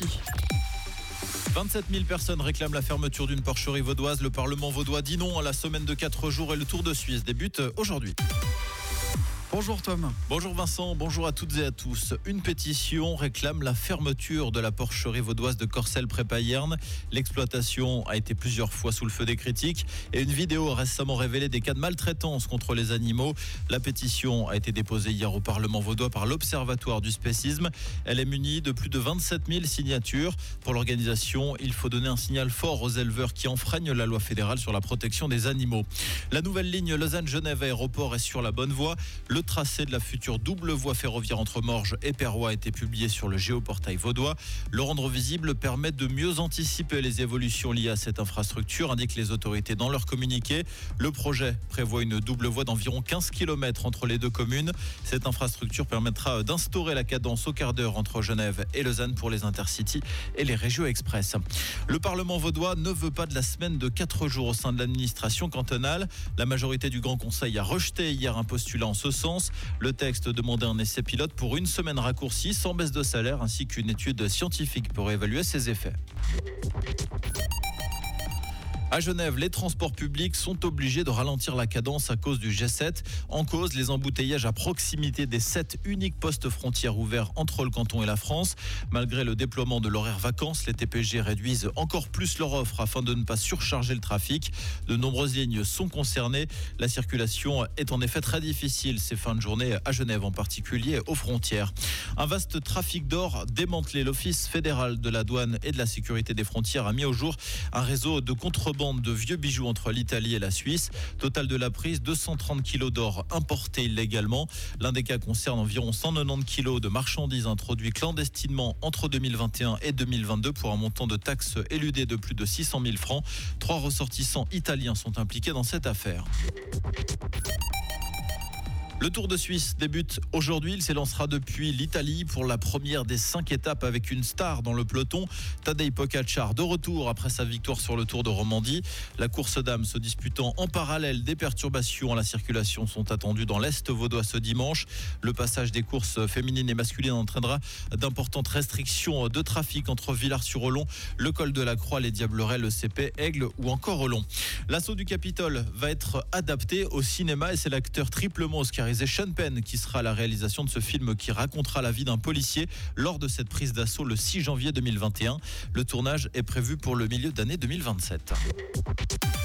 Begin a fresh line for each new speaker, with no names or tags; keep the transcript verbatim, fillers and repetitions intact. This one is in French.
Merci. vingt-sept mille personnes réclament la fermeture d'une porcherie vaudoise. Le Parlement vaudois dit non à la semaine de quatre jours et le Tour de Suisse débute aujourd'hui.
Bonjour Tom.
Bonjour Vincent, bonjour à toutes et à tous. Une pétition réclame la fermeture de la porcherie vaudoise de Corcelles-près-Payerne. L'exploitation a été plusieurs fois sous le feu des critiques et une vidéo a récemment révélé des cas de maltraitance contre les animaux. La pétition a été déposée hier au Parlement vaudois par l'Observatoire du spécisme. Elle est munie de plus de vingt-sept mille signatures. Pour l'organisation, il faut donner un signal fort aux éleveurs qui enfreignent la loi fédérale sur la protection des animaux. La nouvelle ligne Lausanne-Genève Aéroport est sur la bonne voie. Le tracé de la future double voie ferroviaire entre Morges et Perrois a été publié sur le géoportail vaudois. Le rendre visible permet de mieux anticiper les évolutions liées à cette infrastructure, indiquent les autorités dans leur communiqué. Le projet prévoit une double voie d'environ quinze kilomètres entre les deux communes. Cette infrastructure permettra d'instaurer la cadence au quart d'heure entre Genève et Lausanne pour les Intercités et les Régios Express. Le Parlement vaudois ne veut pas de la semaine de quatre jours au sein de l'administration cantonale. La majorité du Grand Conseil a rejeté hier un postulat en ce sens. Le texte demandait un essai pilote pour une semaine raccourcie sans baisse de salaire ainsi qu'une étude scientifique pour évaluer ses effets. À Genève, les transports publics sont obligés de ralentir la cadence à cause du G sept. En cause, les embouteillages à proximité des sept uniques postes frontières ouverts entre le canton et la France. Malgré le déploiement de l'horaire vacances, les T P G réduisent encore plus leur offre afin de ne pas surcharger le trafic. De nombreuses lignes sont concernées. La circulation est en effet très difficile ces fins de journée à Genève, en particulier aux frontières. Un vaste trafic d'or démantelé. L'Office fédéral de la douane et de la sécurité des frontières a mis au jour un réseau de contrebande de vieux bijoux entre l'Italie et la Suisse. Total de la prise, deux cent trente kilos d'or importés illégalement. L'un des cas concerne environ cent quatre-vingt-dix kilos de marchandises introduites clandestinement entre deux mille vingt et un et deux mille vingt-deux pour un montant de taxes éludées de plus de six cent mille francs. Trois ressortissants italiens sont impliqués dans cette affaire. Le Tour de Suisse débute aujourd'hui. Il s'élancera depuis l'Italie pour la première des cinq étapes avec une star dans le peloton. Tadej Pogačar de retour après sa victoire sur le Tour de Romandie. La course dames se disputant en parallèle. Des perturbations à la circulation sont attendues dans l'Est vaudois ce dimanche. Le passage des courses féminines et masculines entraînera d'importantes restrictions de trafic entre Villars-sur-Olon, le col de la Croix, les Diablerets, le C P, Aigle ou encore Olon. L'assaut du Capitole va être adapté au cinéma et c'est l'acteur triplement oscarisé Sean Penn qui sera à la réalisation de ce film qui racontera la vie d'un policier lors de cette prise d'assaut le six janvier deux mille vingt et un. Le tournage est prévu pour le milieu d'année deux mille vingt-sept.